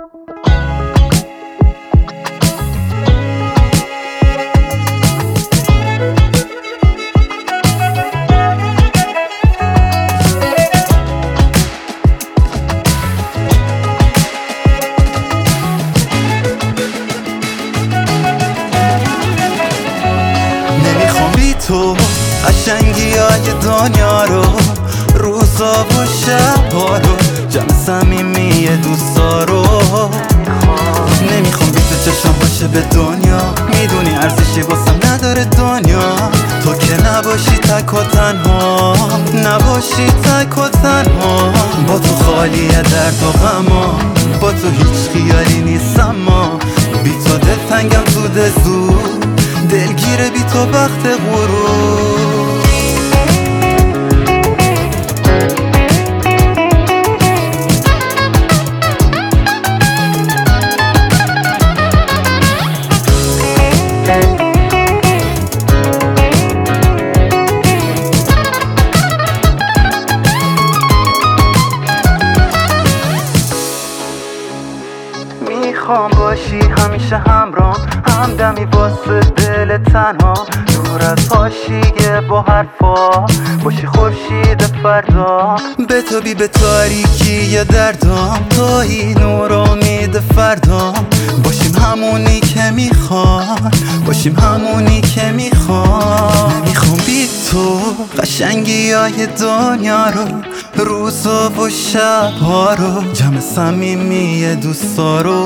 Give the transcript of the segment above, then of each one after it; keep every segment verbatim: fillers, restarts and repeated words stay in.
تو قشنگی های دنیا رو، روزا و شبها رو، جمع صمیمی دوستا رو. نمیخوام بی تو چشم باشه به دنیا، میدونی ارزشی واسم نداره دنیا. تو که نباشی تک و تنها، نباشی تک و تنها. با تو خالیه درد و غما، با تو هیچ خیالی نیست، اما بی تو دلتنگم زود زود، دلگیره بی تو وقت غروب. میخوام باشی همیشه همرام، همدمی واسه دل تنها، دور از حاشیه با حرفا، باشی خورشید فردا. به تو بی به تاریکی یا دردام، تویی نور امید فردام. باشیم همونی که میخوام، باشیم همونی که میخوام. نمیخوام بی تو قشنگی های دنیا رو، روزا و شبها رو، جمع صمیمی دوستا رو.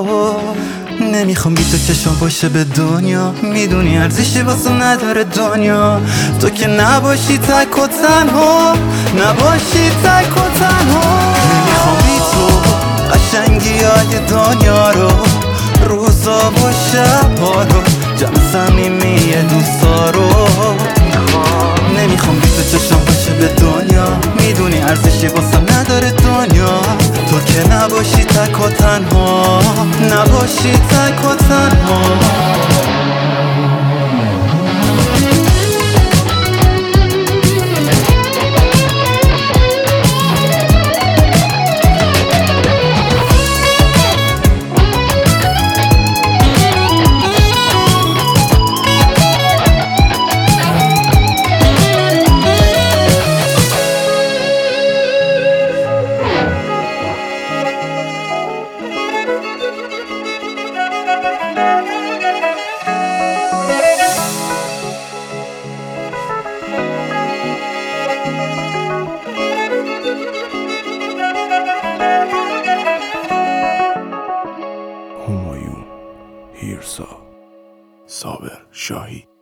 نمیخوام بی تو چشم باشه به دنیا، میدونی ارزشی واسه نداره دنیا. تو که نباشی تک و تنها، نباشی تک و تنها. نمیخوام بی تو قشنگی های دنیا رو، روزا و شبها رو، جمع صمیمی دوستا رو. نمیخوام بی تو چشم باشه به دنیا، میدونی ارزشی واسه نداره دنیا. تو که نباشی تک و تنها، نباشی تک و تنها. همایون هیرسا، صابر شاهی.